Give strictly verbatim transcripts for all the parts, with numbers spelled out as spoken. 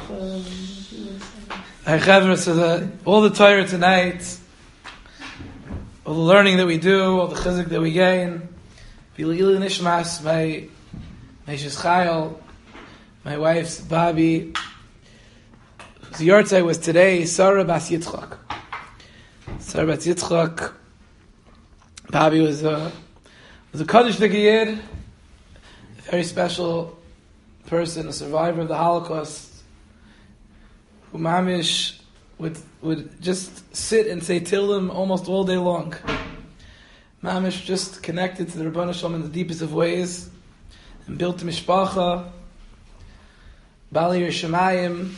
Hey, Chavra, so the, all the Torah tonight, all the learning that we do, all the chizuk that we gain, V'li'ili Nishmas, my Meishes Chayil, my wife's Bobby, whose yortzei was today, Sarah Bas Yitzchak. Sarah Bas Yitzchak, Bobby was a, was a Kaddish Yid, a very special person, a survivor of the Holocaust, who Mamish would would just sit and say Tillim almost all day long. Mamish just connected to the Rebbeinu Shalom in the deepest of ways, and built a mishpacha, Bali Shemayim,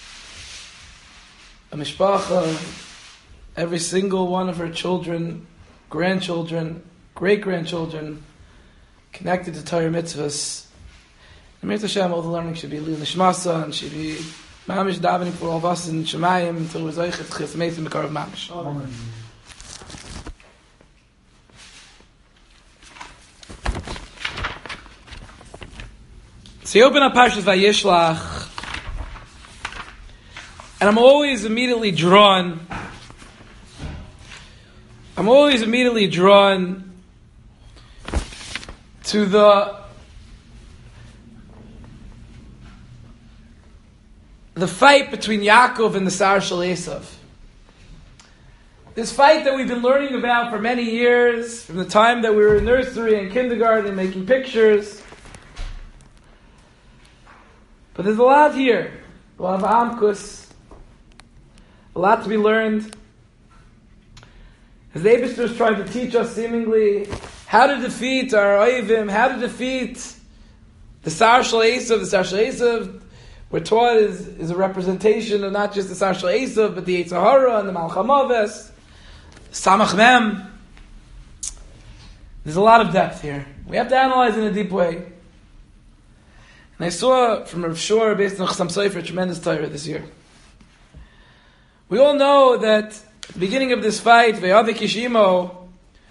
a mishpacha. Every single one of her children, grandchildren, great-grandchildren, connected to Torah mitzvahs. And Mir Hashem, all the learning should be Lil Nishmasa, and should be Mamish davening for all of us in Shemayim until we're Zoichet Chis Meisim Mekarav Mamish. Amen. So you open up Parshas Vayishlach, and I'm always immediately drawn. I'm always immediately drawn to the the fight between Yaakov and the Sar Shel Esav. This fight that we've been learning about for many years, from the time that we were in nursery and kindergarten making pictures. But there's a lot here. A lot of Amkus. A lot to be learned. As the Eibishter is trying to teach us seemingly how to defeat our Oivim, how to defeat the Sar Shel Esav. The Sar Shel Esav, we're taught, is, is a representation of not just the Sar Shel Esav, but the Yetzer Hara and the Malchamaves, Samach Mem. There's a lot of depth here. We have to analyze in a deep way. And I saw from Rav Shor, based on Chassam Sofer, a tremendous Torah this year. We all know that at the beginning of this fight, Ve'avik Yishimo,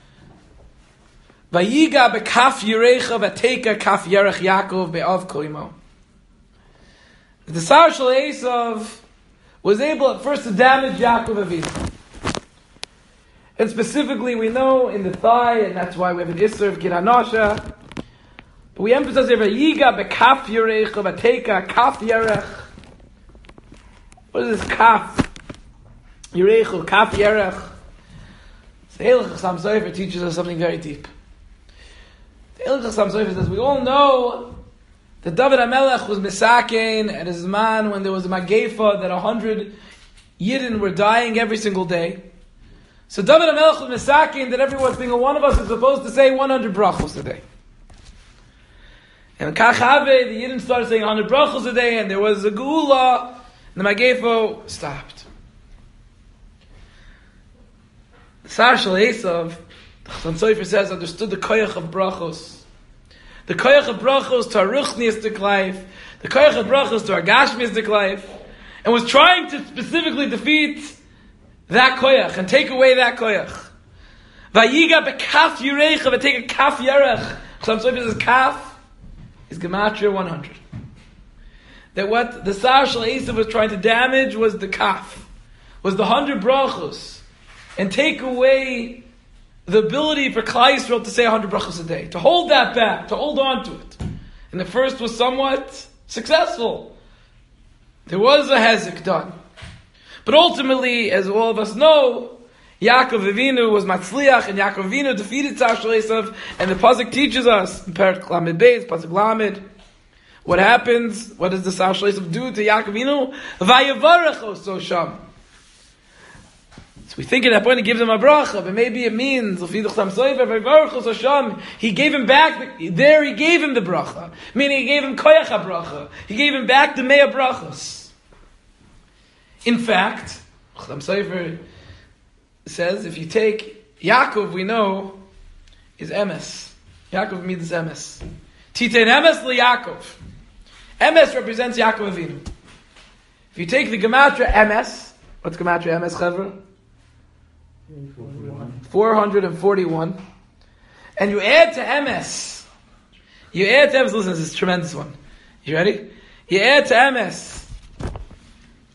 Vayiga be'kaf Yerecha v'teika kaf Yerech Yaakov be'av koimo. The Sar Shel Esav was able at first to damage Yaakov Avinu. And specifically, we know in the thigh, and that's why we have an Isser of Giranasha. But we emphasize here, Vayiga be'kaf Yerecha v'teika kaf Yerech. What is this kaf? Yerecha, kaf Yerech. The Eilach Chassam Sofer teaches us something very deep. The Eilach Chassam Sofer says, we all know that David HaMelech was misakein at his man when there was a Magefa that a hundred Yidden were dying every single day. So David HaMelech was misakein that every single one of us is supposed to say one hundred brachos a day. And Kachave, the Yidden started saying one hundred brachos a day, and there was a Geula, and the Magefa stopped. The Sar Shel Esav, the Chassam Sofer says, understood the koyach of brachos. The koyach of brachos to our ruchniistic life, the koyach of brachos to our gashmiistic life, and was trying to specifically defeat that koyach and take away that koyach. Vayiga be'kaf Yerecha v'teka kaf Yerech. Chassam Sofer says kaf is gematria one hundred. That what the Sar Shel Esav was trying to damage was the kaf, was the hundred brachos, and take away the ability for Klal Yisrael to say one hundred brachos a day, to hold that back, to hold on to it. And the first was somewhat successful. There was a hezek done. But ultimately, as all of us know, Yaakov Avinu was matzliach, and Yaakov Avinu defeated Sar Shel Esav, and the Pasuk teaches us, in Perek Lamed Beis, Pasuk Lamed, what happens, what does the Sar Shel Esav do to Yaakov Avinu? Vayevarech oso sham. So we think at that point he gives him a bracha, but maybe it means he gave him back the, there. He gave him the bracha, meaning he gave him koyach bracha. He gave him back the mea brachas. In fact, Chassam Sofer says if you take Yaakov, we know is emes. Yaakov means emes. Titein emes li Yaakov. Emes represents Yaakov Avinu. If you take the gematria emes, what's gematria emes, Chevra? four hundred forty-one. And you add to M S. You add to M S. Listen, this is a tremendous one. You ready? You add to M S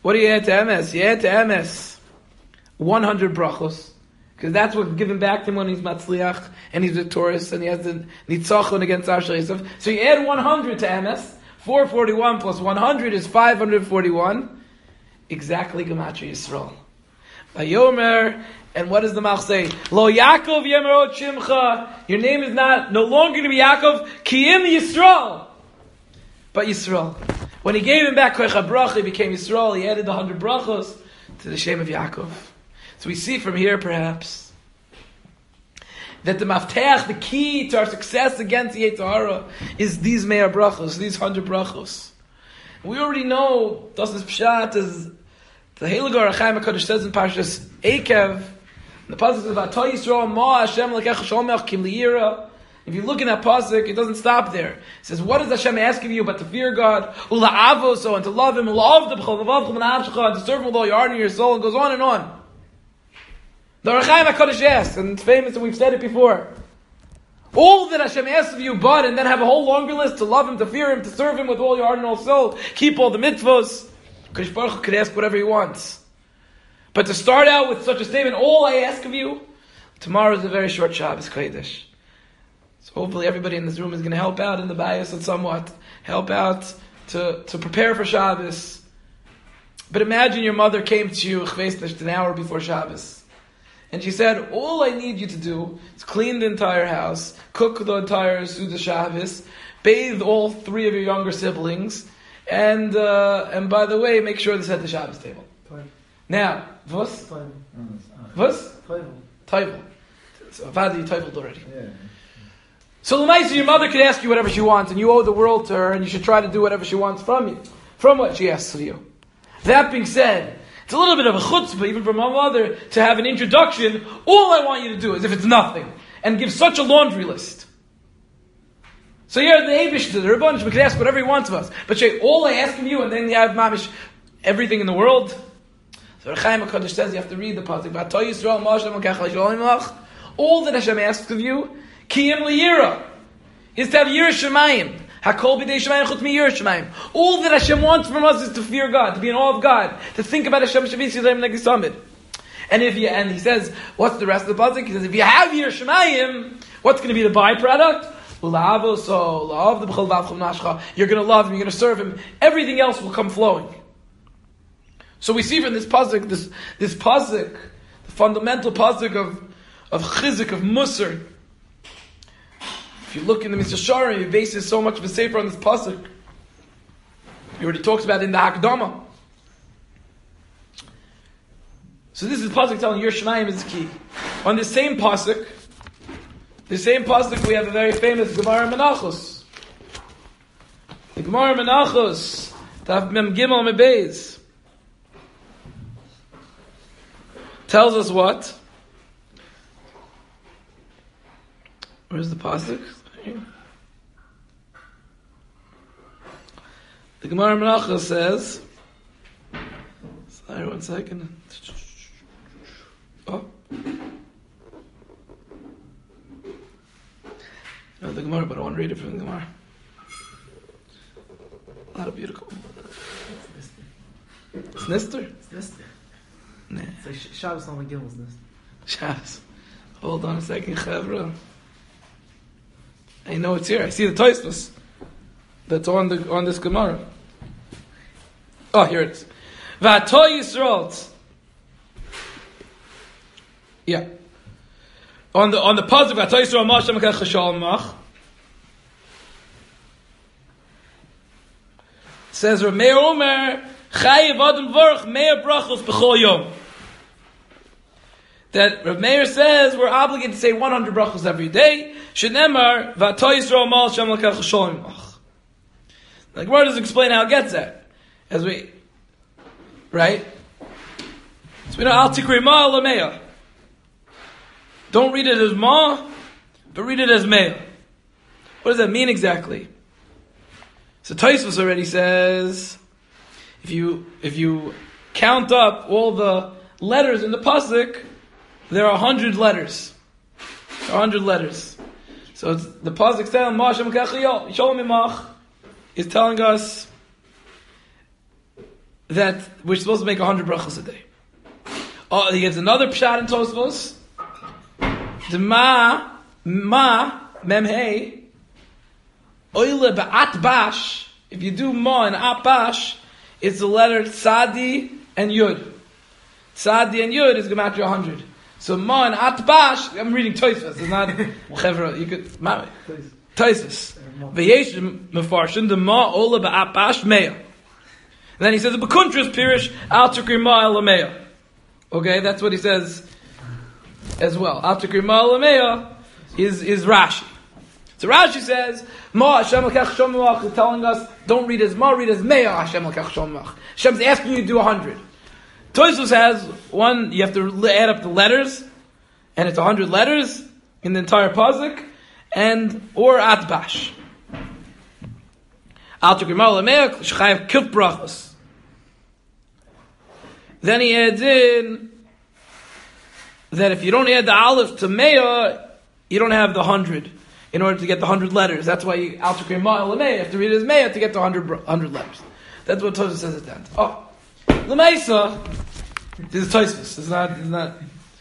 What do you add to emes? You add to emes one hundred brachos. Because that's what's given back to him when he's matzliach and he's victorious and he has the nitzachon against Arsha Yisuf. So you add one hundred to emes. four hundred forty-one plus one hundred is five hundred forty-one. Exactly Gematria Yisrael. Vayomer, and what does the Malch say? Lo Yaakov Yemerot Shimcha. Your name is not no longer going to be Yaakov. Kiim Yisrael. But Yisrael. When he gave him back Koich HaBracha, he became Yisrael. He added the hundred brachos to the Shem of Yaakov. So we see from here, perhaps, that the mafteach, the key to our success against the Yetzer Hara, is these me'er brachos, these hundred brachos. We already know, Tosfos Pshat is the Heilig Or HaChaim HaKadosh says in Parshas Eikev, the pasuk says, "V'atah Yisrael ma Hashem lekecha shomech kim li'ira." If you look in that pasuk, it doesn't stop there. It says, "What is Hashem asking you but to fear God, ula'avoso, and to love Him, ula'avda b'chol v'avchem v'na'avshecha, and to serve Him with all your heart and your soul," and goes on and on. The Or HaChaim HaKadosh asks, and it's famous, and we've said it before. All that Hashem asks of you, but, and then have a whole longer list to love Him, to fear Him, to serve Him with all your heart and all soul, keep all the mitzvos. Kadosh Baruch Hu could ask whatever He wants. But to start out with such a statement, all I ask of you, tomorrow is a very short Shabbos Kodesh. So hopefully everybody in this room is going to help out in the bias and somewhat, help out to, to prepare for Shabbos. But imagine your mother came to you an hour before Shabbos. And she said, all I need you to do is clean the entire house, cook the entire Suda Shabbos, bathe all three of your younger siblings, and uh, and by the way, make sure to set the Shabbos table. Toivel. Now, was? Toivel. Was? Toivel. Toivel. So, Father, you toiveled already. Yeah. So, L'maisa, your mother could ask you whatever she wants, and you owe the world to her, and you should try to do whatever she wants from you, from what she asks of you. That being said, it's a little bit of a chutzpah, even from my mother, to have an introduction. All I want you to do is, if it's nothing, and give such a laundry list. So here, the Eibush, the Rebbeinu, we can ask whatever he wants of us. But say, all I ask of you, and then you have mamish, everything in the world. So Chaim HaKadosh says you have to read the pasuk. V'atah Yisrael ma Hashem lekecha shomech. All that Hashem asks of you, kiyim liyira, is to have yira shemayim. Hakol b'dei shemayim chutz mi yira shemayim. All that Hashem wants from us is to fear God, to be in awe of God, to think about Hashem Shabbat Yisrael like the summit. And if you, and he says, what's the rest of the pasuk? He says, if you have yira shemayim, what's going to be the byproduct? You're going to love Him, you're going to serve Him. Everything else will come flowing. So we see from this pasuk, this this pasuk, the fundamental pasuk of of chizik, of musar. If you look in the Mitzvah Shara, he bases so much of a sefer on this pasuk. He already talks about it in the Hakdama. So this is the pasuk telling Yir Shemayim is key. On the same pasuk, the same pasuk, we have a very famous Gemara Menachos. The Gemara Menachos, Tav Mem Gimel Mebeis, tells us what? Where's the pasuk? The Gemara Menachos says, sorry, one second. Oh. No, the Gemara, but I want to read it from the Gemara. A lot of beautiful. It's Nister? It's Nister. Nah. It's like Shabbos on the Gimmel's Nister. Shabbos. Hold on a second, Chavra. I know it's here. I see the Tosfos that's on the on this Gemara. Oh, here it is. V'atah Yisrael. Yeah. On the on the pasuk, V'atah Yisrael ma Hashem lekecha shomech, says Rameir Omer Chayev Adam Vorach Meir Brachos B'chol Yom. That Rav Meir says we're obligated to say one hundred brachos every day. Shenemar V'atah Yisrael ma Hashem lekecha shomech. The Gemara doesn't explain how it gets that, as we right. So we know Al Tikri Ma Lameya. Don't read it as Ma, but read it as Meya. What does that mean exactly? So Tosfos already says, if you if you count up all the letters in the pasuk, there are a hundred letters. There are a hundred letters. So it's, the pasuk saying Ma Hashem lekecha Sholem Imach is telling us that we're supposed to make a hundred brachos a day. Oh, he gives another pshat in Tosfos. The ma ma memhei oile ba'at bash. If you do ma and at bash, it's the letter tzadi and yud. Tzadi and yud is gematria a hundred. So ma and at bash. I'm reading Tosfos. It's not chevra. You could ma Tosfos. V'yesh mefarshin the ma oile ba'at bash meya. Then he says the bekuntras pirish al tukri ma elameya. Okay, that's what he says as well. Al tukri ma elameya is is Rashi. So Rashi says ma Hashem lekach shomach is telling us don't read as ma, read as meya Hashem lekach shomach. Hashem's asking you to do a hundred. Tosfos has one. You have to add up the letters, and it's a hundred letters in the entire pasuk, and or atbash. Al tukri ma elameya shchayev kuf brachos. Then he adds in that if you don't add the aleph to meya, you don't have the hundred in order to get the hundred letters. That's why you al tukri ma elameya. You have to read it as meya to get the hundred hundred letters. That's what Tosfos says at the end. Oh, l'maisa. This is Tosfos. It's not. It's not.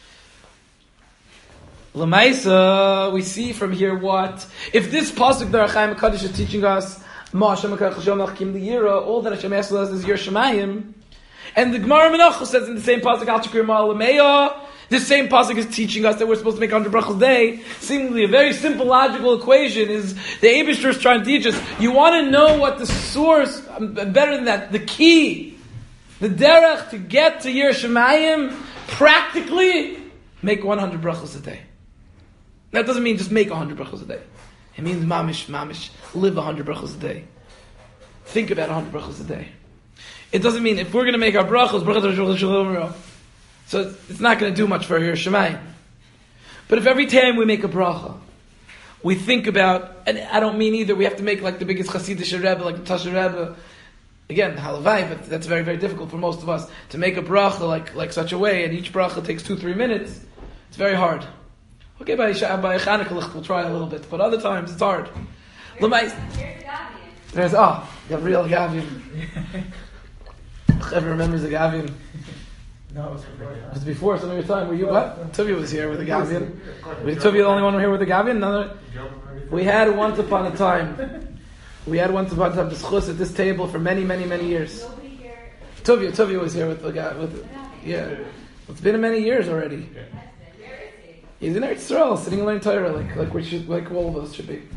L'maisa. We see from here what if this pasuk that Chaim HaKadosh is teaching us. Ma Hashem lekach shomach kim liyira. All that Hashem asks us is Yir Shemayim. And the Gemara Menachos says in the same pasuk, Al tukri ma elameya. This same pasuk is teaching us that we're supposed to make one hundred brachos a day. Seemingly a very simple logical equation is the Eibishter is trying to teach us. You want to know what the source, better than that, the key, the derech to get to Yir Shemayim, practically, make one hundred brachos a day. That doesn't mean just make one hundred brachos a day. It means mamish, mamish, live one hundred brachos a day. Think about one hundred brachos a day. It doesn't mean if we're going to make our brachos, brachos, so it's not going to do much for Yir Shemayim. But if every time we make a bracha, we think about, and I don't mean either we have to make like the biggest Hasidic Rebbe, like the Tasha Rebbe, again, halavai, but that's very, very difficult for most of us, to make a bracha like, like such a way, and each bracha takes two, three minutes, it's very hard. Okay, by, by Chanukah we'll try a little bit, but other times it's hard. There's, oh, Gabriel Gavin. Whoever remembers the Gavin? No, it was before. It was before some of your time. Were you what? Tuvia was here with the Gavin. Was Tuvia the only one here with the Gavin? None. We had once upon a time. We had once upon a time discuss at this table for many, many, many years. Tuvia, Tuvia was here with the guy. With the, yeah, it's been many years already. He's in Eretz Yisrael, sitting and learning Torah, like like we should, like all of us should be.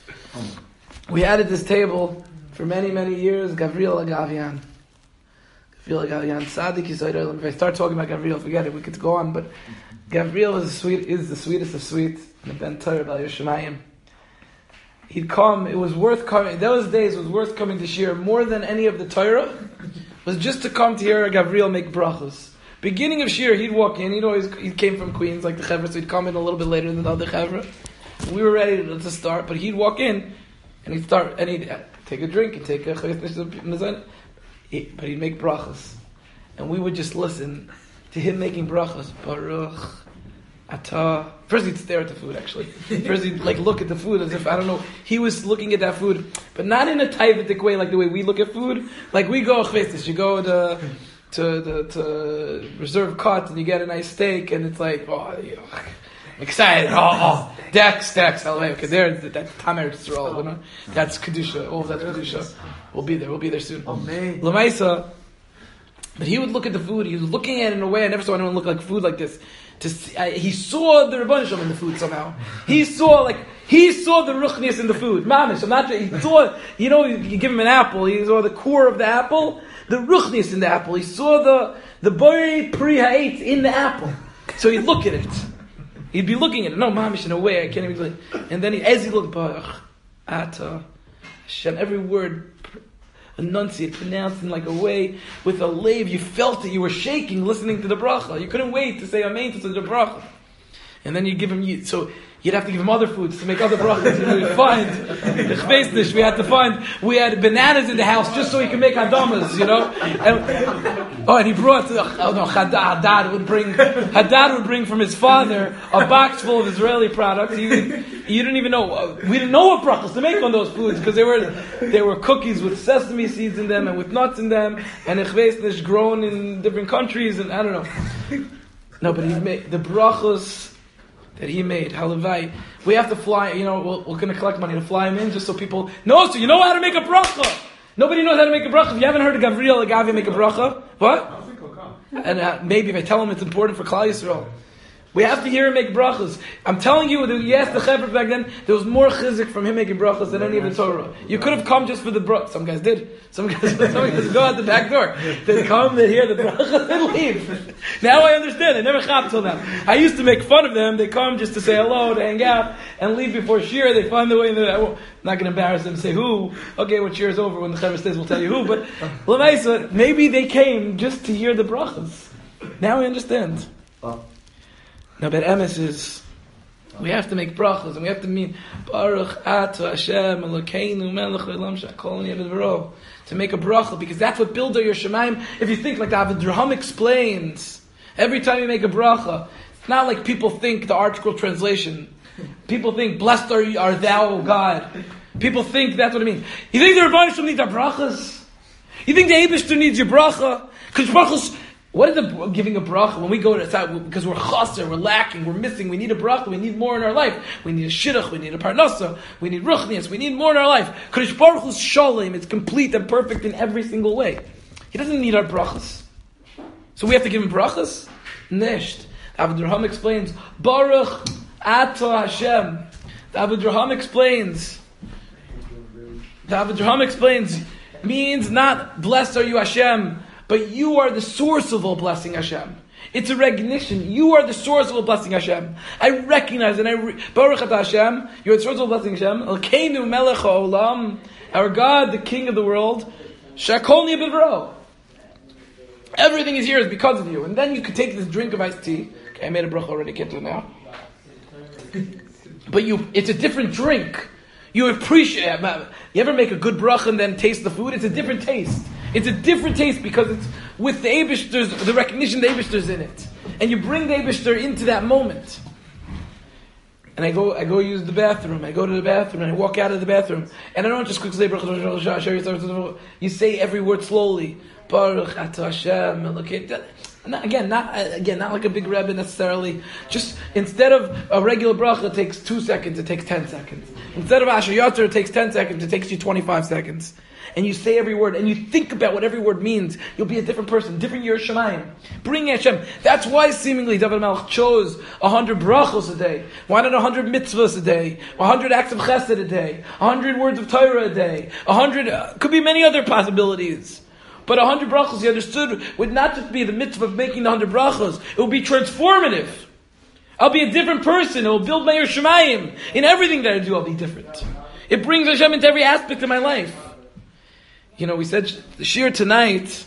We had at this table for many, many years Gabriel Agavian. Gabriel Agavian, Tzaddik Yisrael. If I start talking about Gabriel, forget it. We could go on, but Gabriel is the sweet, is the sweetest of sweet. The Ben Torah Bal Yerushalayim. He'd come. It was worth coming. Those days it was worth coming to shir more than any of the Torah. Was just to come to hear Gabriel make brachos. Beginning of shir, he'd walk in. He'd always he came from Queens like the Chevra, so he'd come in a little bit later than the other Chevra. We were ready to, to start, but he'd walk in and he'd start and he'd take a drink and take a chayes. He, but he'd make brachos, and we would just listen to him making brachos. Baruch Atah. First he'd stare at the food. Actually, first he'd like look at the food as if I don't know. He was looking at that food, but not in a taivatik way, like the way we look at food. Like we go chayes, you go to to the to reserve cut and you get a nice steak, and it's like oh, you know, excited. Oh, oh, Dex, Dex, okay, there, that's Tamer Yisrael, you know? That's Kedusha, all of that's Kedusha. We'll be there, we'll be there soon. Oh, man. Lamaisa, but he would look at the food, he was looking at it in a way I never saw anyone look like food like this. To see, I, he saw the Rebbeinu Shalom in the food somehow. He saw, like, he saw the ruchnius in the food. Mamish, I'm not sure, he saw, you know, you give him an apple, he saw the core of the apple, the ruchnius in the apple. He saw the, the bori pri ha'etz in the apple. So he'd look at it. He'd be looking at it. No, mamish, in a way, I can't even like. And then he, as he looked, Baruch Atah Hashem, every word enunciated, pronounced in like a way, with a lave, you felt it, you were shaking listening to the bracha. You couldn't wait to say amen to the bracha. And then you give him, so You'd have to give him other foods to make other brachas. You know, we'd find the chveisnish. We had to find. We had bananas in the house just so he could make hadamas. You know. And, oh, and he brought. Oh no, Hadad, Hadad would bring. Hadad would bring from his father a box full of Israeli products. He, you didn't even know. We didn't know what brachas to make on those foods because they were they were cookies with sesame seeds in them and with nuts in them and a chveisnish grown in different countries and I don't know. No, but he made the brachos that he made, halavai. We have to fly, you know, we're, we're going to collect money to fly him in just so people know, so you know how to make a bracha. Nobody knows how to make a bracha. If you haven't heard of Gabriel Agavi make a bracha, what? And uh, maybe if I tell him it's important for Klal Yisrael. We have to hear him make brachas. I'm telling you, that you asked the Chevra back then, there was more chizik from him making brachas than any of the Torah. You could have come just for the brachas. Some guys did. Some guys, some guys go out the back door. They come, they hear the brachas, and leave. Now I understand. I never chap till now. I used to make fun of them. They come just to say hello, to hang out, and leave before shir. They find the way. In the, I'm not going to embarrass them. Say who? Okay, when shir is over, when the Chevra says, we'll tell you who. But l'maisa, maybe they came just to hear the brachas. Now I understand. Oh. Now, but emes is, we have to make brachas, and we have to mean, Baruch Ata Hashem Elokeinu Melech Olam Shakol Niyeh B'Dvaro, to make a bracha, because that's what builds your Shemaim. If you think like the Avidraham explains, every time you make a bracha, it's not like people think the ArtScroll translation. People think, blessed are, are thou, O God. People think that's what it means. You think the Rebbeinu Shalom needs our brachas? You think the Eibishter needs your bracha? Because brachas, what is the giving a bracha when we go to outside because we're chaser, we're lacking, we're missing, we need a bracha, we need more in our life. We need a shidduch, we need a parnasa, we need ruchnias, we need more in our life. Kadosh Baruch Hu's shalom, it's complete and perfect in every single way. He doesn't need our brachas. So we have to give him brachas? Nisht. The Avidraham explains, Baruch Ata Hashem. The Avidraham explains, the Avidraham explains, means not blessed are you Hashem, but you are the source of all blessing, Hashem. It's a recognition. You are the source of all blessing, Hashem. I recognize and I re- Baruch Ata Hashem. You are the source of all blessing, Hashem. Elokeinu Melech Haolam, our God, the King of the world. Shakol Niyeh B'Dvaro. Everything is yours because of you. And then you could take this drink of iced tea. Okay, I made a bracha already. Can't do it now. But you, it's a different drink. You appreciate. You ever make a good bracha and then taste the food? It's a different taste. It's a different taste because it's with the Eibishter's, the recognition the Eibishter's in it. And you bring the Eibishter into that moment. And I go I go use the bathroom. I go to the bathroom and I walk out of the bathroom. And I don't just quickly say, you say every word slowly. Baruch Ata Hashem Elokeinu. Not, again, not again, not like a big rebbe necessarily. Just instead of a regular bracha, it takes two seconds. It takes ten seconds. Instead of Asher Yoter, it takes ten seconds. It takes you twenty-five seconds. And you say every word, and you think about what every word means. You'll be a different person, different Yer Shemayim. Bring Hashem. That's why seemingly David Melech chose a hundred brachos a day. Why not a hundred mitzvahs a day? A hundred acts of chesed a day? A hundred words of Torah a day? A hundred uh, could be many other possibilities. But a hundred brachos, he understood, would not just be the mitzvah of making the hundred brachos. It will be transformative. I'll be a different person. It will build my Yer Shemayim. In everything that I do, I'll be different. It brings Hashem into every aspect of my life. You know, we said the shir tonight,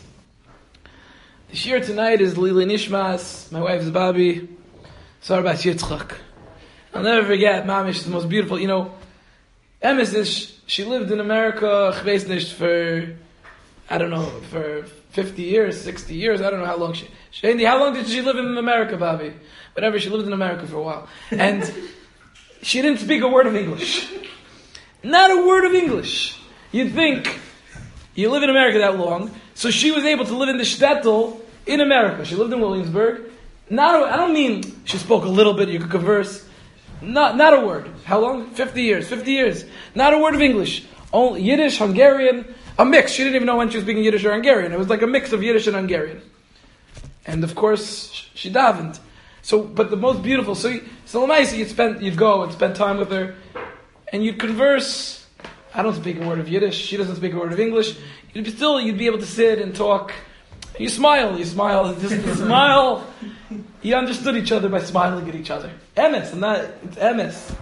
the shir tonight is Lili Nishmas, my wife's Babi, Sar Bas Yitzchak. I'll never forget, Mamish is the most beautiful, you know, Emes is, she lived in America, Chveisnish, for, I don't know, for fifty years, sixty years, I don't know how long she, Shandi, how long did she live in America, Babi? Whatever, she lived in America for a while. And she didn't speak a word of English. Not a word of English. You'd think, you live in America that long, so she was able to live in the shtetl in America. She lived in Williamsburg. Not, a, I don't mean she spoke a little bit, you could converse. Not, not a word. How long? Fifty years. Fifty years. Not a word of English. Only Yiddish, Hungarian, a mix. She didn't even know when she was speaking Yiddish or Hungarian. It was like a mix of Yiddish and Hungarian. And of course, she davened. So, but the most beautiful. So, so you'd spend, you'd go and spend time with her, and you'd converse. I don't speak a word of Yiddish. She doesn't speak a word of English. You'd be still, you'd be able to sit and talk. You smile, you smile, just you smile. You understood each other by smiling at each other. Emes, and that it's emes.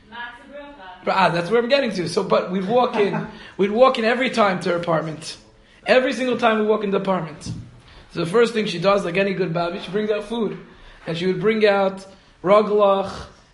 Ah, that's where I'm getting to. So, but we'd walk in, we'd walk in every time to her apartment. Every single time we walk in the apartment. So the first thing she does, like any good baby, she brings out food, and she would bring out raglach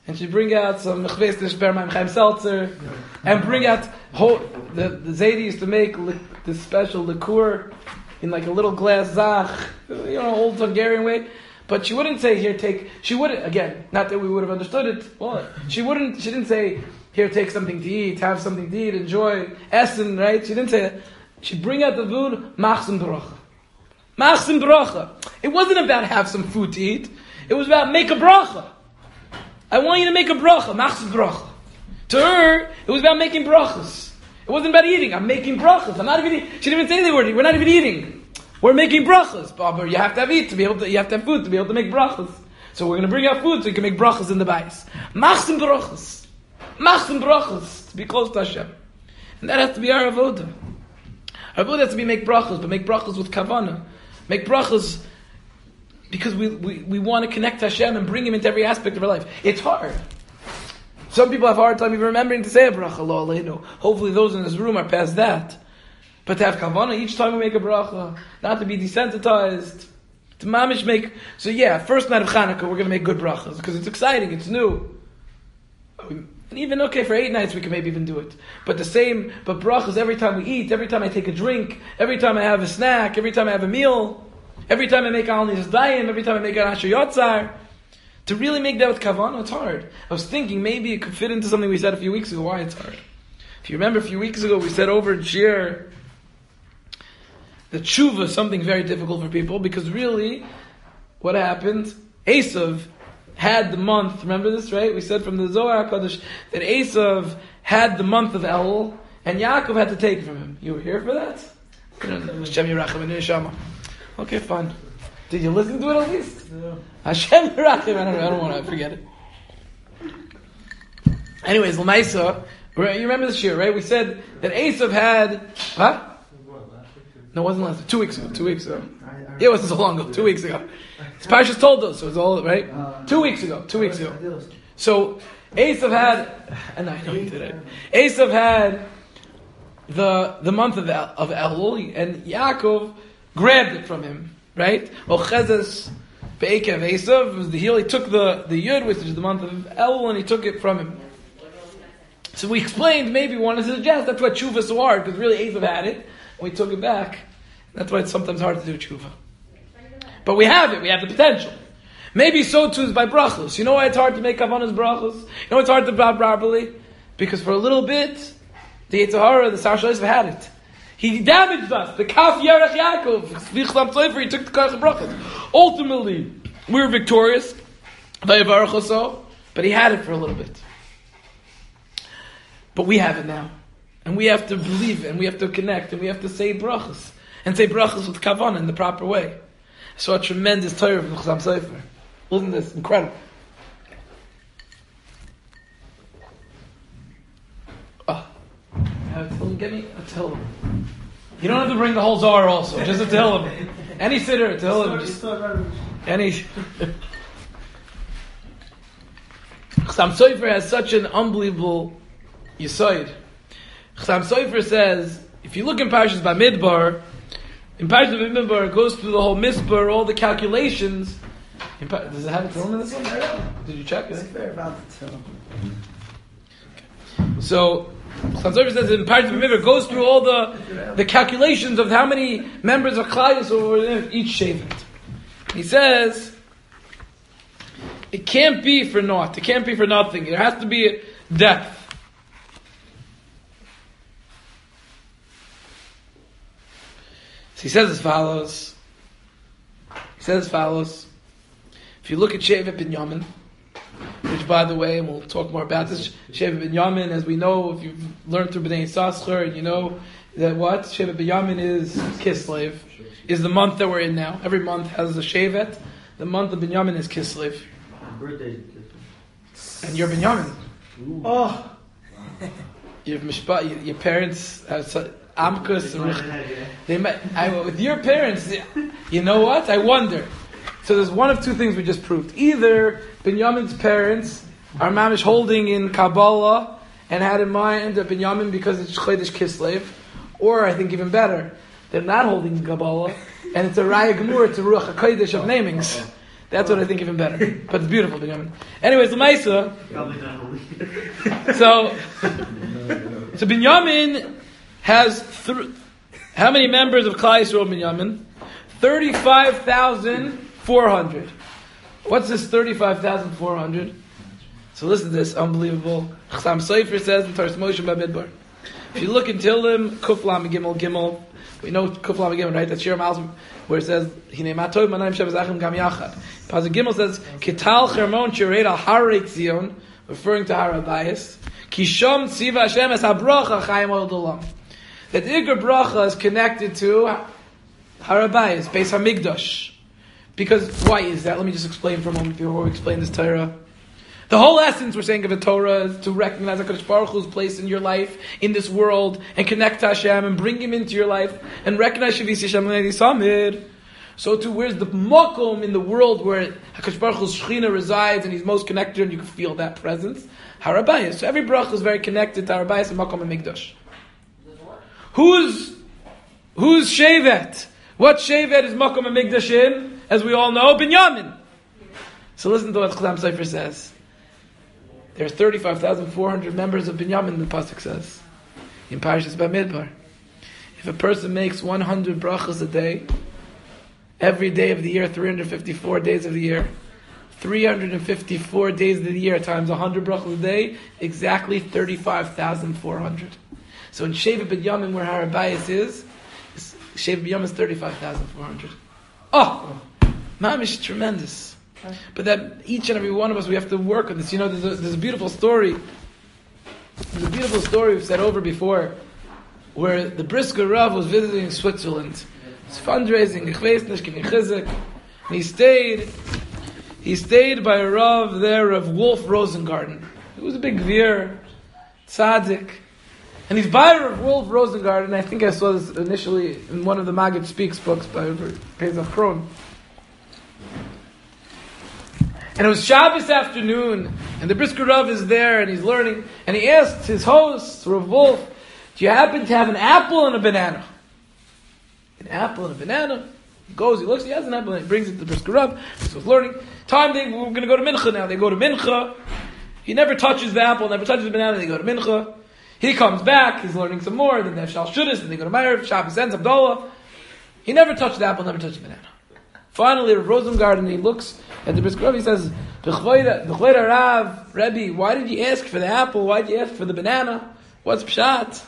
and she'd bring out some Mechvestish Bermaim Chaim Seltzer, and bring out whole, the the Zaidi used to make li- this special liqueur in like a little glass zach, you know, old Hungarian way. But she wouldn't say, "Here, take." She wouldn't. Again, not that we would have understood it. Well, she wouldn't. She didn't say, "Here, take something to eat. Have something to eat. Enjoy." Essen, right? She didn't say that. She'd bring out the food. Machsim bracha. Machsim bracha. It wasn't about have some food to eat. It was about make a bracha. I want you to make a bracha. Machsim bracha. To her, it was about making brachas. It wasn't about eating. I'm making brachas. I'm not even eating. She didn't even say the word. We're not even eating. We're making brachas. But you have to have eat to be able to, you have to have food to be able to make brachas. So we're going to bring out food so you can make brachas in the bayis. Machsim brachas. Machsim brachas. To be close to Hashem. And that has to be our avodah. Our avodah has to be make brachas, but make brachas with kavanah. Make brachas because we, we, we want to connect to Hashem and bring Him into every aspect of our life. It's hard. Some people have a hard time even remembering to say a bracha, lo aleinu. Hopefully those in this room are past that. But to have kavanah each time we make a bracha, not to be desensitized, to mamish make. So yeah, first night of Chanukah we're going to make good brachas because it's exciting, it's new. And even okay for eight nights we can maybe even do it. But the same, but brachas every time we eat, every time I take a drink, every time I have a snack, every time I have a meal, every time I make al nizas dayim, every time I make an asher yotzar. To really make that with kavanah, it's hard. I was thinking maybe it could fit into something we said a few weeks ago. Why it's hard? If you remember a few weeks ago, we said over in Shir that tshuva is something very difficult for people because really, what happened? Esav had the month. Remember this, right? We said from the Zohar HaKadosh that Esav had the month of Elul, and Yaakov had to take it from him. You were here for that? Okay, fine. Did you listen to it at least? No. Hashem Rachim. I don't know. I don't want to forget it. Anyways, L'maisa, you remember this year, right? We said that Esav had, huh? No, it wasn't last week. Two weeks ago. Two weeks ago. Yeah, it wasn't so long ago. Two weeks ago. This Parshas told us. So it was all, right? Two weeks ago. Two weeks ago. So, Esav had, and I know you did it. Esav had the the month of El, of Elul, and Yaakov grabbed it from him, right? Ochezes be'ekev Esav was the heel. He took the, the Yud, which is the month of Elul, and he took it from him. So we explained, maybe we wanted to suggest that's why tshuva is so hard, because really Esav had it, and we took it back. That's why it's sometimes hard to do tshuva. But we have it, we have the potential. Maybe so too is by brachos. You know why it's hard to make kavanas brachos? You know why it's hard to bow properly? Because for a little bit, the Yetzer Hara, the Sar Shloisv had it. He damaged us. The Kaf Yerach Yaakov, Vichlam Tzleifer, he took the Kach brachos. Ultimately, we were victorious. But he had it for a little bit. But we have it now. And we have to believe it, and we have to connect, and we have to say brachos. And say brachos with kavanah in the proper way. I saw a tremendous Torah from Chassam Sofer. Wasn't this incredible? Oh. Have Tehillim get me? A Tehillim. You don't have to bring the whole Zohar also, just a Tehillim. Any sitter, a Tehillim. Just, any. Chassam Sofer has such an unbelievable Yisoid. Chassam Sofer says, if you look in Parshas Bamidbar, in Parshas Bamidbar, it goes through the whole Misbar, all the calculations. In pa- Does it have a Tehillim in this one? Did you check it? It's fair about the Tehillim. So, Chassam Sofer says in Parshas Bamidbar, it goes through all the the calculations of how many members of Klal Yisrael in each Shevet. He says, it can't be for naught. It can't be for nothing. There has to be depth. He says as follows. He says as follows. If you look at Shevet Binyamin, which by the way, and we'll talk more about this, Shevet Binyamin, as we know, if you've learned through Bnei Yissaschar, and you know that what? Shevet Binyamin is Kislev, is the month that we're in now. Every month has a Shevet. The month of Binyamin is Kislev. And you're Binyamin. Oh! Your, mishpa, your parents have such... Amkus, they met, I, with your parents, you know what? I wonder. So there's one of two things we just proved. Either Binyamin's parents are mamish holding in Kabbalah and had in mind that Binyamin because it's Chodesh Kislev, or I think even better, they're not holding in Kabbalah and it's a Raya Gemur, it's a Ruach HaKodesh of namings. That's what I think even better. But it's beautiful, Binyamin. Anyways, L'maisa. So, so Binyamin has th- how many members of Klal Yisrael? Binyamin, thirty-five thousand four hundred. What's this thirty-five thousand four hundred? So listen to this, unbelievable. Chassam Sofer says in Taras Moshe Bamidbar. If you look in Tehillim, Kuf Lam Gimel Gimel, we know Kuf Lam Gimel, right? That's Shir Malzim, where it says, Hinei Matov Manayim Shavaz Achim Gam Yachad. Pasuk Gimel says, Kital Chermon Shiret Al Harei Zion, referring to Har HaBayis. Kishom Tziva Hashem Es HaBracha Chayim Od Olam. That the Iker Bracha is connected to Har HaBayis, Beis HaMikdash. Because, why is that? Let me just explain for a moment before we explain this Torah. The whole essence, we're saying, of the Torah is to recognize HaKadosh Baruch Hu's place in your life, in this world, and connect to Hashem, and bring Him into your life, and recognize Shavis Hashem L'nei Samid. So too, where's the makom in the world where HaKadosh Baruch Hu's Shechina resides, and He's most connected, and you can feel that presence? Har HaBayis. So every bracha is very connected to Har HaBayis and Makom HaMikdash. Who's, who's Shevet? What Shevet is Makom HaMikdash in? As we all know, Binyamin. So listen to what Chassam Sofer says. There are thirty-five thousand four hundred members of Binyamin, the pasuk says, in Parashas Bamidbar. If a person makes one hundred brachas a day, every day of the year, three hundred fifty-four days of the year, three hundred fifty-four days of the year times one hundred brachas a day, exactly thirty-five thousand four hundred. So in Shevet Binyamin, where Har HaBayis is, Shevet Binyamin is thirty-five thousand four hundred. Oh! Mamish, tremendous. But that each and every one of us, we have to work on this. You know, there's a, there's a beautiful story. There's a beautiful story we've said over before, where the Brisker Rav was visiting Switzerland. It's fundraising, and he stayed. He stayed by a Rav there of Wolf Rosengarten. He was a big Gvir, tzaddik, and he's by Rav Wolf Rosengarten. I think I saw this initially in one of the Maggid Speaks books by Pesach Kron. And it was Shabbos afternoon, and the Brisker Rav is there, and he's learning, and he asked his host, Rav Wolf, do you happen to have an apple and a banana? An apple and a banana? He goes, he looks, he has an apple, and he brings it to the Brisker Rav. So he's learning. Time, they, we're going to go to Mincha now. They go to Mincha. He never touches the apple, never touches the banana. They go to Mincha. He comes back, he's learning some more. Then they have Shal Shudas, then they go to Meir, Shabbos ends, Abdullah. He never touched the apple, never touched the banana. Finally, Rav Rosengarten, he looks at the Brisker Rav, he says, B'chvayda Rav, Rebbe, why did you ask for the apple? Why did you ask for the banana? What's pshat?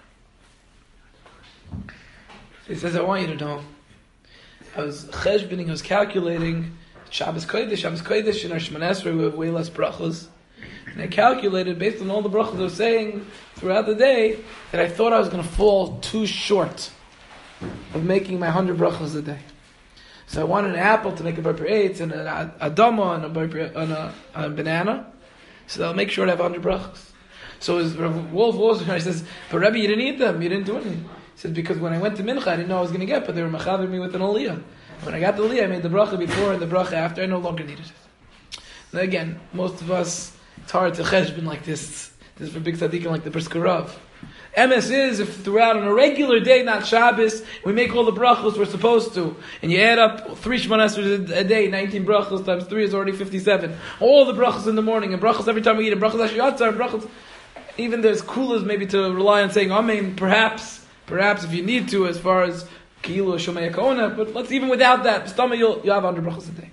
He says, I want you to know. I was cheshbening, I was calculating Shabbos Kodesh, Shabbos Kodesh in our Shemona Esrei, we have way less brachos. And I calculated, based on all the brachos I was saying throughout the day, that I thought I was going to fall too short of making my hundred brachos a day. So I wanted an apple to make a bar eight, and an adama, and a, bar, and a, a banana. So that I'll make sure to have one hundred brachos. So as Rav Wolf was, he says, but Rebbe, you didn't eat them, you didn't do anything. He says, because when I went to Mincha, I didn't know I was going to get, but they were mechaber me with an aliyah. When I got the aliyah, I made the bracha before and the bracha after, I no longer needed it. And again, most of us, it's hard to cheshbon like this. This is for big tzaddikim like the Brisker Rav. M S is if throughout on a regular day, not Shabbos, we make all the brachos we're supposed to, and you add up three Shemona Esrei a day, nineteen brachos times three is already fifty-seven. All the brachos in the morning, and brachos every time we eat, and brachos ashiyatzar, and brachos. Even there's kulas maybe to rely on saying amen, perhaps, perhaps if you need to, as far as kilu shomei kona. But let's even without that, stama you'll you have one hundred brachos a day.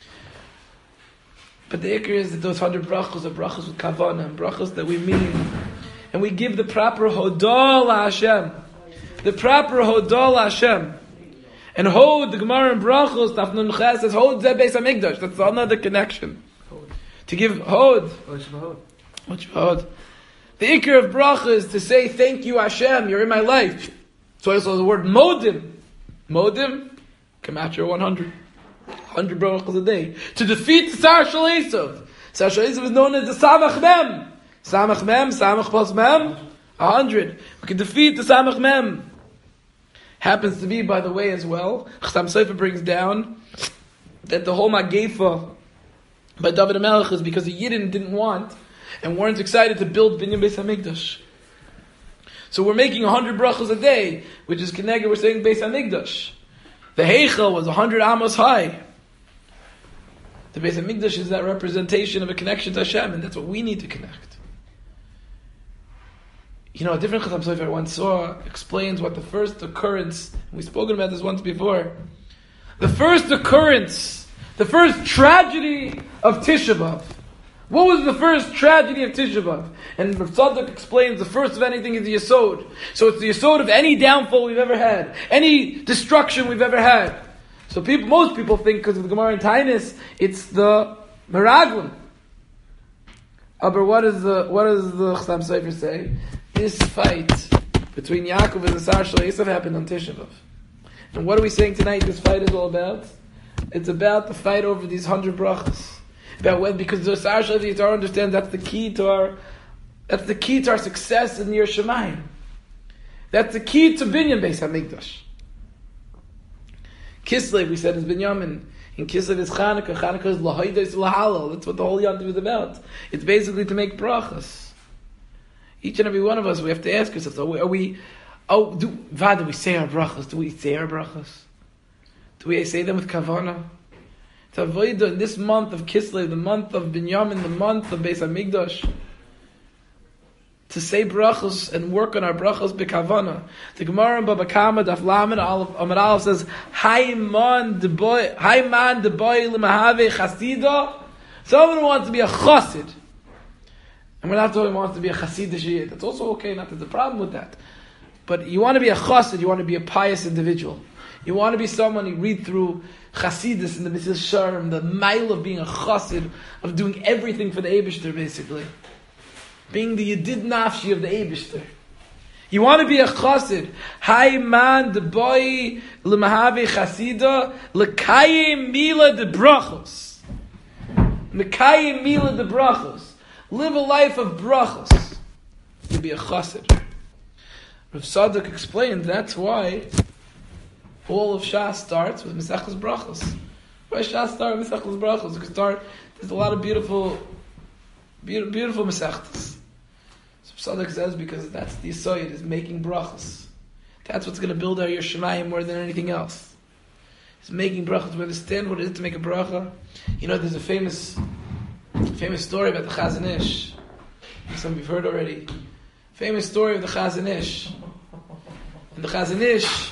But the ikr is that those one hundred brachos are brachos with kavanah, and brachos that we mean. And we give the proper hodah Hashem. The proper hodah Hashem. And hod, the Gemara in Brachos, Daf Nun Ches says, hod ze Beis HaMikdash. That's another connection. Hod. To give hod. What hod? The ikr of bracha is to say, thank you Hashem, you're in my life. So also the word modim. Modim, come out your one hundred. one hundred brachos a day. To defeat the Sar Shal Esav. Sar Shal Esav is known as the Samach Mem. Samach Mem, Samach plus Mem, a hundred. We can defeat the Samach Mem. Happens to be, by the way, as well, Chassam Sofer brings down that the whole Magefa by David HaMelech is because the Yidden didn't want and weren't excited to build Binyan Beis HaMikdash. So we're making a hundred brachos a day, which is connected, we're saying Beis HaMikdash. The Heichel was a hundred amos high. The Beis HaMikdash is that representation of a connection to Hashem, and that's what we need to connect. You know, a different Chassam Sofer I once saw explains what the first occurrence, and we've spoken about this once before, the first occurrence, the first tragedy of Tisha B'Av. What was the first tragedy of Tisha B'Av? And Rav Tzadok explains the first of anything is the Yesod. So it's the Yesod of any downfall we've ever had, any destruction we've ever had. So people, most people think because of the Gemara in Tainis, it's the Meraglim. Aber what is the what does the Chassam Sofer say? This fight between Yaakov and the Sar Shel Esav happened on Tisha B'Av. And what are we saying tonight? This fight is all about. It's about the fight over these hundred brachas. About when, because the Sar Shel Esav understands that's the key to our that's the key to our success in Yer Shemayim. That's the key to Binyan Beis HaMikdash. Kislev, we said, is Binyamin. In Kislev is Chanukah. Chanukah is Lahaydais Lahalal. That's what the whole Yom Tov is about. It's basically to make brachas. Each and every one of us, we have to ask ourselves, are we, are we oh, do, Vad, do we say our brachas? Do we say our brachas? Do we say them with kavanah? To avoid in this month of Kislev, the month of Binyamin, the month of Beis HaMikdash, to say brachos and work on our brachos b'kavana. The Gemara in Baba Kama Daf Lamed Amar Aleph says, "Hay man de boy, hay man de boy lemahave chasida." Someone who wants to be a chassid, and we're not talking about wants to be a chassidish yid. That's also okay. Not that there's a problem with that, but you want to be a chassid. You want to be a pious individual. You want to be someone you read through chassidus and the Mesilas Yesharim, the mile of being a chassid, of doing everything for the Eibishter, basically. Being the Yedid Nafshi of the Eibishter. You want to be a chassid. Hay man de boy lemahave chasida lekayim mila de brachos. Lekayim mila de brachos. Live a life of brachos. You be a chassid. Rav Tzadok explained that's why all of Shas starts with Mesechus Brachos. Why Shas start with Mesechus Brachos? Because start there's a lot of beautiful, beautiful, beautiful Mesechus. Tzadok says because that's the Yisoyed, is making brachos. That's what's going to build our Yer Shemayim more than anything else. It's making brachos. We understand what it is to make a bracha. You know, there's a famous famous story about the Chazon Ish. Some of you've heard already. Famous story of the Chazon Ish. And the Chazon Ish,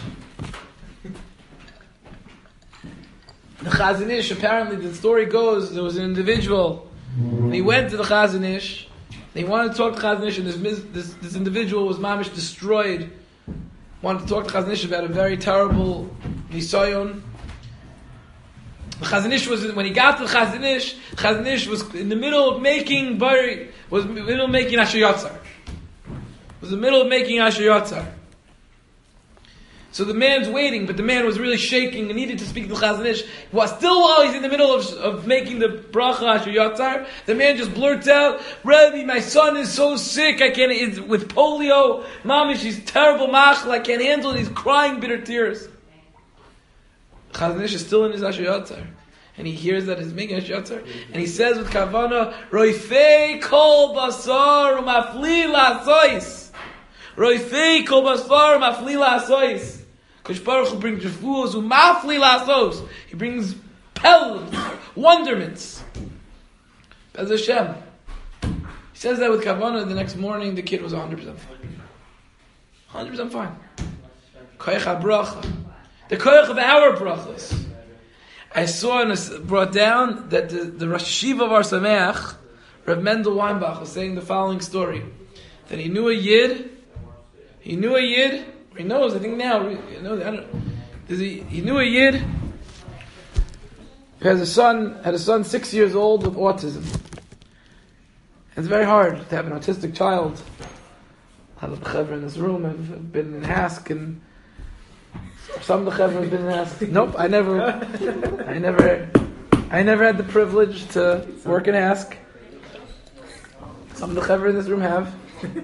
the Chazon Ish, apparently the story goes, there was an individual, and he went to the Chazon Ish, and he wanted to talk to Chazon Ish, and this, this, this individual was mamish destroyed. Wanted to talk to Chazon Ish about a very terrible nisayon. The Chazon Ish was, when he got to the Chazon Ish, Chazon Ish was in the middle of making bari, was in the middle of making Asher Yatzar. Was in the middle of making Asher Yatzar. So the man's waiting, but the man was really shaking and needed to speak to the Chazon Ish. Well, still while he's in the middle of, of making the bracha Asher Yatzar, the man just blurts out, "Rabbi, my son is so sick, I can't, he's with polio, mamish, he's terrible machal, I can't handle it, he's crying bitter tears." Chazon Ish is still in his Asher Yatzar. And he hears that he's making Asher Yatzar, and he says with Kavana, "Roifei kol basar umafli la'asois." Roifei kol basar umafli la'asois. Kosh Baruch Hu brings refuos umafli la'asos. He brings pelts, wonderments. Bez Hashem. He says that with Kavana. The next morning, the kid was one hundred percent fine. one hundred percent fine. Koyach HaBracha. The koyach of our brachas. I saw and brought down that the, the Rosh Yeshiva of Har Sameach, Rav Mendel Weinbach, was saying the following story. That he knew a Yid, he knew a Yid, or he knows, I think now, you know, I don't, he, he knew a Yid who has a son, had a son six years old with autism. It's very hard to have an autistic child. A lot of the chevra in this room have been in Hask, and some of the chevra have been in Hask. Nope, I never, I never, I never had the privilege to work in Hask. Some of the chevra in this room have.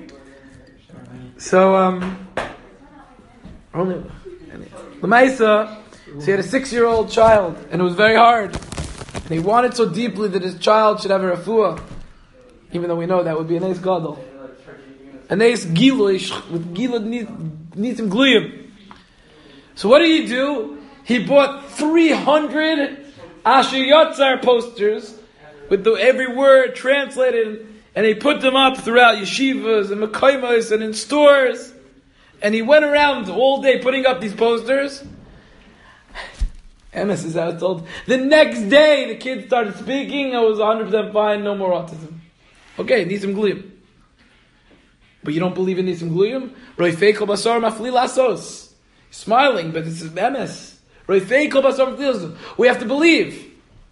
So, um, only Lamaisa, so he had a six-year-old child, and it was very hard. And he wanted so deeply that his child should have a refuah, even though we know that would be an ace gadol. An ace giluish, with gilad nitim gluyim. So what did he do? He bought three hundred Asher Yotzar posters with the, every word translated, and he put them up throughout yeshivas and mekoymos and in stores. And he went around all day putting up these posters. Emes is how it's told. The next day, the kids started speaking. I was one hundred percent fine, no more autism. Okay, Nisim Gluyim. But you don't believe in Nisim Gluyim? Roifei kol basar mafli lasos. Smiling, but this is Emes. Roifei kol basar mafli lasos. We have to believe.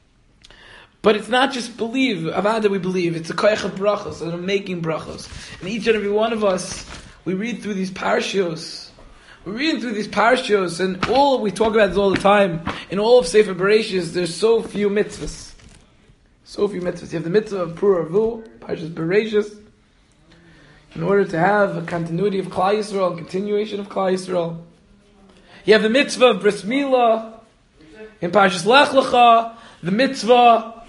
But it's not just believe, avada we believe. It's a koyach of brachos, and I'm making brachos. And each and every one of us, we read through these parashiyos. We're reading through these parashiyos, and all we talk about this all the time. In all of Sefer Bereshis, there's so few mitzvahs. So few mitzvahs. You have the mitzvah of Pur Avu, Parashas Bereshis. In order to have a continuity of Klal Yisrael, and continuation of Klal Yisrael. You have the mitzvah of Bris Milah, in Parashas Lech Lecha, the mitzvah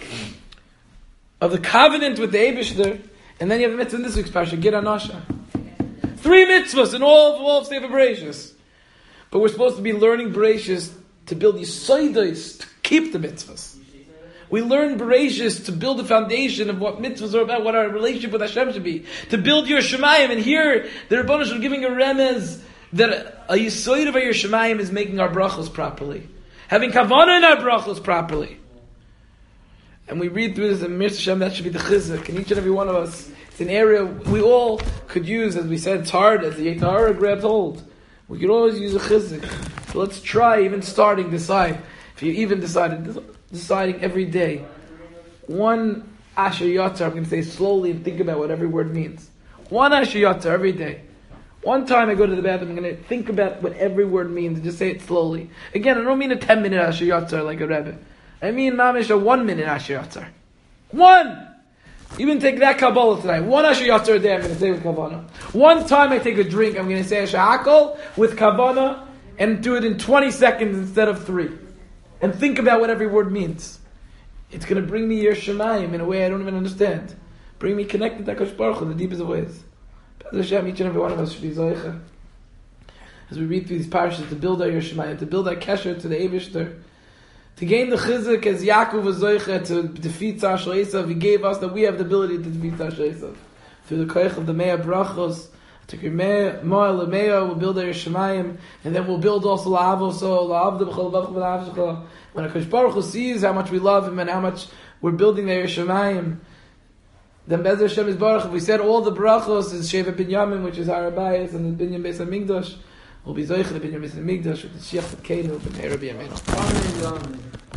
of the covenant with the Eibishter, and then you have the mitzvah in this week's Parashah, Gid Anasha. Three mitzvahs in all of, all of Sefer Bereshis. But we're supposed to be learning Bereshis to build Yisaidos, to keep the mitzvahs. We learn Bereshis to build the foundation of what mitzvahs are about, what our relationship with Hashem should be. To build your Shemayim. And here, the Rebbeinu are giving a remez that a Yisoid of your Shemayim is making our brachos properly. Having kavanah in our brachos properly. And we read through this, and Mir Hashem, that should be the chizuk. And each and every one of us, it's an area we all could use, as we said, it's hard, as the Yetzer Hara grabs hold. We could always use a chizuk. So let's try, even starting, decide. If you even decided, deciding every day, one Asher Yotzar, I'm going to say slowly and think about what every word means. One Asher Yotzar every day. One time I go to the bathroom, I'm going to think about what every word means and just say it slowly. Again, I don't mean a ten minute Asher Yotzar like a Rebbe. I mean, mamish, a one minute Asher Yotzar. One! Even take that Kabbalah tonight. One Asher Yotzar a day I'm going to say with Kavanah. One time I take a drink, I'm going to say Asher Hakol with Kavanah and do it in twenty seconds instead of three. And think about what every word means. It's going to bring me your Shemayim in a way I don't even understand. Bring me connected to HaKadosh Baruch Hu in the deepest of ways. Hashem, each and every one of us should be Zoicha. As we read through these parashas, to build our Yerushalayim, to build our Kesher to the Eibishter, to gain the Chizuk as Yaakov was Zoicha to defeat Tzar Shel Esav. He gave us that we have the ability to defeat Tzar Shel Esav. Through the Koyach of the Mea Brachos, to Kirmea, Moa Lemea, we'll build our Yerushalayim, and then we'll build also La'avo, so La'avda B'chol Vavch B'Nafshcha. When HaKadosh Baruch Hu sees how much we love Him and how much we're building the Yerushalayim, then Be'ez Hashem is Baruch. If we said all the brachos is Sheva Binyamin, which is Har Habayis, and the Binyan Beis HaMikdash, we'll be Zoich the Binyan Beis HaMikdash with the Shiach Tzedkeinu, B'nei Rabbi Yameinu.